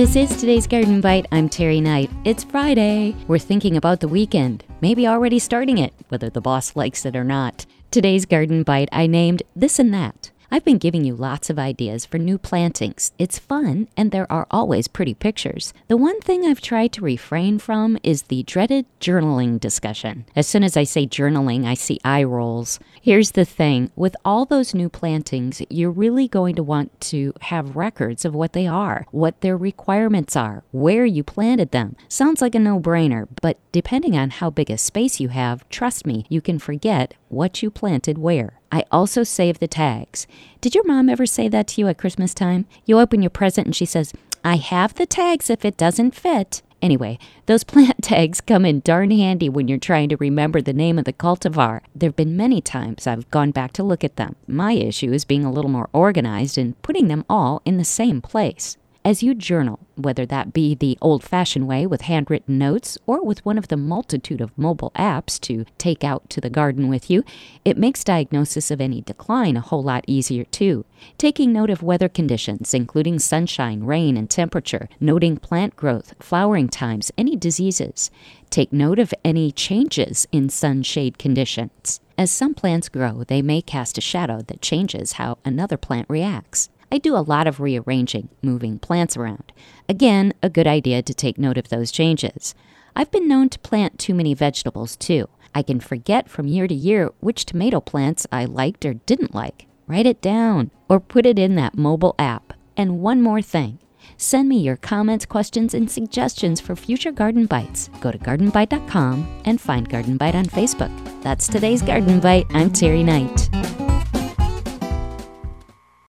This is today's Garden Bite. I'm Terry Knight. It's Friday. We're thinking about the weekend, maybe already starting it, whether the boss likes it or not. Today's Garden Bite I named This and That. I've been giving you lots of ideas for new plantings. It's fun, and there are always pretty pictures. The one thing I've tried to refrain from is the dreaded journaling discussion. As soon as I say journaling, I see eye rolls. Here's the thing. With all those new plantings, you're really going to want to have records of what they are, what their requirements are, where you planted them. Sounds like a no-brainer, but depending on how big a space you have, trust me, you can forget what you planted where. I also save the tags. Did your mom ever say that to you at Christmas time? You open your present and she says, "I have the tags if it doesn't fit." Anyway, those plant tags come in darn handy when you're trying to remember the name of the cultivar. There have been many times I've gone back to look at them. My issue is being a little more organized and putting them all in the same place. As you journal, whether that be the old-fashioned way with handwritten notes or with one of the multitude of mobile apps to take out to the garden with you, it makes diagnosis of any decline a whole lot easier too. Taking note of weather conditions, including sunshine, rain, and temperature, noting plant growth, flowering times, any diseases. Take note of any changes in sun-shade conditions. As some plants grow, they may cast a shadow that changes how another plant reacts. I do a lot of rearranging, moving plants around. Again, a good idea to take note of those changes. I've been known to plant too many vegetables too. I can forget from year to year which tomato plants I liked or didn't like. Write it down or put it in that mobile app. And one more thing. Send me your comments, questions, and suggestions for future Garden Bites. Go to gardenbite.com and find Garden Bite on Facebook. That's today's Garden Bite. I'm Terry Knight.